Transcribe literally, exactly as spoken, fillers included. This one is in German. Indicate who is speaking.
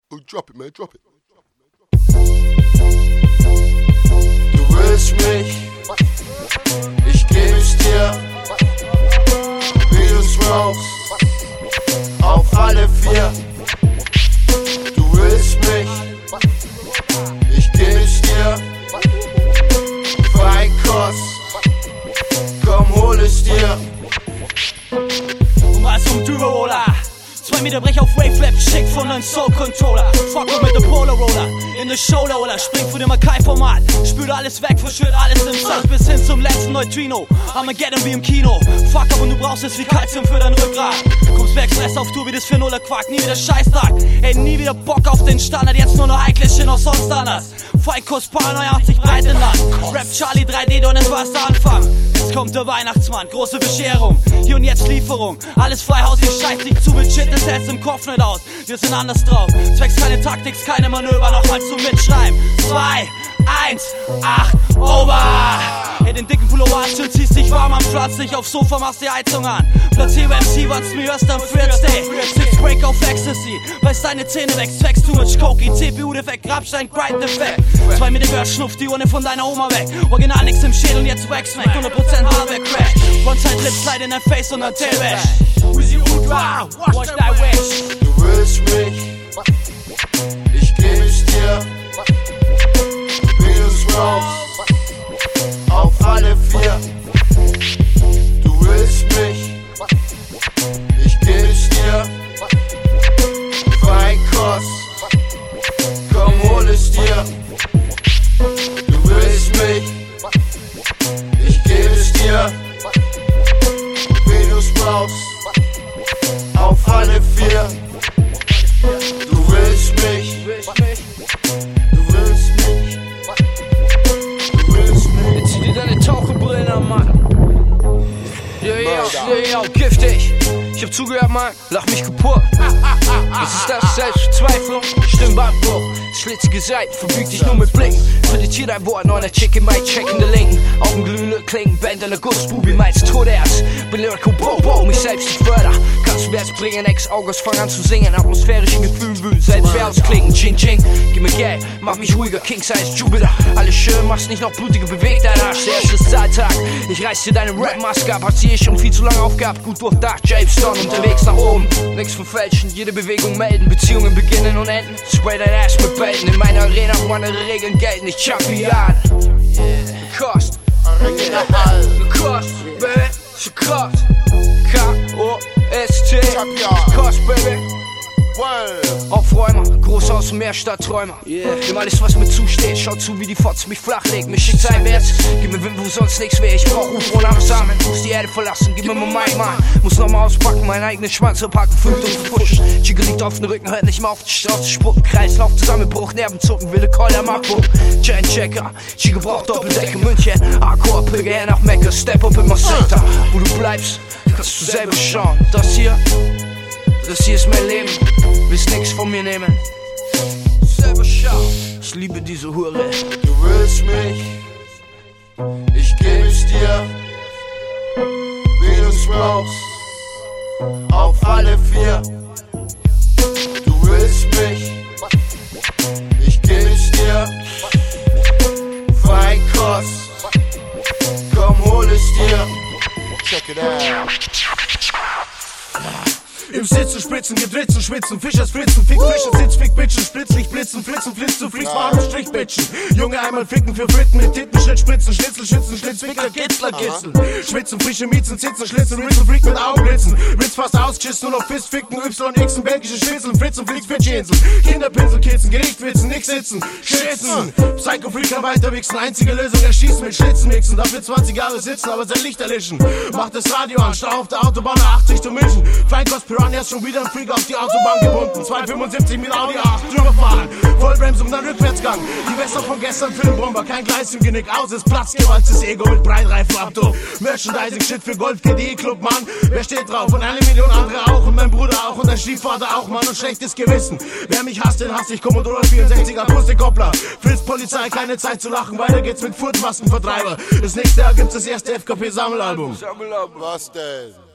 Speaker 1: Oh, drop it, man, drop it.
Speaker 2: Du willst mich, ich geb es dir, wie du's brauchst, auf alle vier. Du willst mich, ich geb es dir, Feinkost, komm hol es dir.
Speaker 3: Und was zum Düberoller? Zwei Meter Brech auf Waveflap, schick von einem Soul Controller. Fuck up mit dem Polar Roller, in der Shoulder oder spring vor dem Makai-Format. Spüre alles weg, verschütt alles im Sand bis hin zum letzten Neutrino. Armageddon wie im Kino. Fuck up und du brauchst es wie Calcium für dein Rückgrat. Kommst weg, Stress auf Tour wie das vier nuller Quark, nie wieder Scheißtag. Ey, nie wieder Bock auf den Standard, jetzt nur noch heikles Shit noch sonst anders. Feinkost, Paranoia, achtzig breit im Land. Rap Charlie drei D, und es war's der Anfang. Jetzt kommt der Weihnachtsmann, große Bescherung. Hier und jetzt Lieferung, alles frei Haus, ich scheiß dich zu, mit Shit ist jetzt im Kopf nicht aus. Wir sind anders drauf, zwecks keine Taktik, keine Manöver, nochmal zum Mitschreiben. Zwei, eins, acht, over! Hey, den dicken Pullover anschützt, ziehst dich warm am Platz, nicht aufs Sofa, machst die Heizung an. Platziere M C, wann's mir hörst, dann fritt's day. Six Break auf Ecstasy, beiß deine Zähne weg, zwecks too much Coke, C P U-Defekt, Grabstein, Grind-Defekt. Zwei Meter Girl, schnupft die Urne von deiner Oma weg. Original nix im Schädel und jetzt Wax-Mac, hundert Prozent Haarwerk Crash. One-Side-Lip, Slide in dein Face und dann Tailbash. Uzi Udra, watch that wish.
Speaker 2: Du willst mich, ich geb es dir, wie du's brauchst, auf alle vier. Du willst mich, ich geb es dir, Feinkost, komm hol es dir. Du willst mich, ich geb es dir, wie du's brauchst, auf alle vier. Du willst mich, du willst mich, du willst mich.
Speaker 4: Jetzt zieh dir deine Taucherbrille an, Mann. Ja, ja, ja, ja, giftig. Ich hab zugehört, Mann, lach mich kaputt. Was ist das? Selbstverzweiflung? Stimmbandbruch. Schlitzige Seiten, verbüg dich nur mit Blicken. Kreditier dein Wort, neuner Chicken, mein Check in der Linken. Augenglühne, Klingen, Band in der Guss, Bubi, meinst Toderz. Bin lyrical, Bro, Bro, mich selbst nicht förder. Kannst du Wärts bringen, Ex-August, fang an zu singen. Atmosphärischen Gefühlen wühlen, selbst wer ausklingen. Ching, ching, gib mir Geld, mach mich ruhiger, King-Size, Jupiter. Alles schön, machst nicht noch blutige, bewegt dein Arsch. Der erste Zahltag, ich reiß dir deine Rap-Maske ab. Hast hier schon viel zu lange aufgehabt, gut durchdacht, James Stone, unterwegs nach oben. Nix verfälschen, jede Bewegung melden, Beziehungen beginnen und enden. Spray dein Ass mit Belten, in meiner Arena, wo andere Regeln gelten, ich Champion. Yeah. Kost, Kost, baby, so Kost. K O S T, Kost, baby. Aufräumer, Großhaus und Mehrstadtträumer. Yeah. Nimm alles, was mir zusteht, schau zu, wie die Fotze mich flachlegt. Mich schickt's einwärts, gib mir Wind, wo sonst nichts weh. Ich brauch Ufo am Samen, muss die Erde verlassen, gib mir mal mein Mann. Muss nochmal auspacken, meinen eigenen Schwanz verpacken, fünf und verfuschen. Chico liegt auf dem Rücken, hört nicht mehr auf, auf zu spucken. Kreislauf, Zusammenbruch, Nervenzucken, wilde Keule am MacBook. Chain-Checker, Chico braucht Doppeldecke, München. Hardcore, Pilger her nach Mecca, Step up in my Center. Wo du bleibst, kannst du selber schauen. Das hier, das hier ist mein Leben, willst nix von mir nehmen. Selber schau, ich liebe diese Hure.
Speaker 2: Du willst mich, ich geb es dir, wie du's brauchst, auf alle vier. Du willst mich, ich geb es dir, Feinkost, komm hol es dir.
Speaker 1: Check it out.
Speaker 5: Im Sitzen, Spritzen, Gedritzen, Schwitzen, Fischers, Fritzen, Fick, Fischen, Sitz, Fick, Bitchen, Spritzlicht, Blitzen, Flitzen, Flitz, zu Freaks, Farben, Strich, Bitchen. Junge, einmal ficken für Fritten mit Titten, Schnitt, Spritzen, Schnitzel, Schützen, Schlitz, Wickler, Kitzler, Kitzeln. Schwitzen, frische Miezen, Zitzen, Schlitzen, Ritzel, Freak mit Augenblitzen. Ritz fast ausgeschissen, nur noch Fist, Ficken, Y, X, belgische Schnitzel, Fritzen, Flix, Fidschi-Insel. Kinderpinsel, Kitzen, Gerichtwitzen, nix sitzen, Schwitzen. Psycho-Freaker, weiterwichsen, einzige Lösung, erschießen mit Schlitzen, mixen. Dafür zwanzig Jahre sitzen, aber sein Licht erlischen. Macht das Radio an, Stau auf der Autobahn, achtzig zu München. Feinkost, Piranhas, schon wieder ein Freak auf die Autobahn gebunden, zweihundertfünfundsiebzig mit Audi acht drüber fahren, Vollbremsung, dann Rückwärtsgang, die Wässer von gestern Filmbomber, kein Gleis im Genick, aus ist platzgewalztes Ego mit Breitreifenabdruck, Merchandising-Shit für Golf G D E-Club, Mann, wer steht drauf und eine Million andere auch und mein Bruder auch und dein Stiefvater auch, Mann, und schlechtes Gewissen, wer mich hasst, den hasse ich, Commodore vierundsechzig, Akustikkoppler, Filz Polizei, keine Zeit zu lachen, weiter geht's mit Furtmaskenvertreiber, das nächste Jahr gibt's das erste F K P-Sammelalbum.
Speaker 1: Was denn?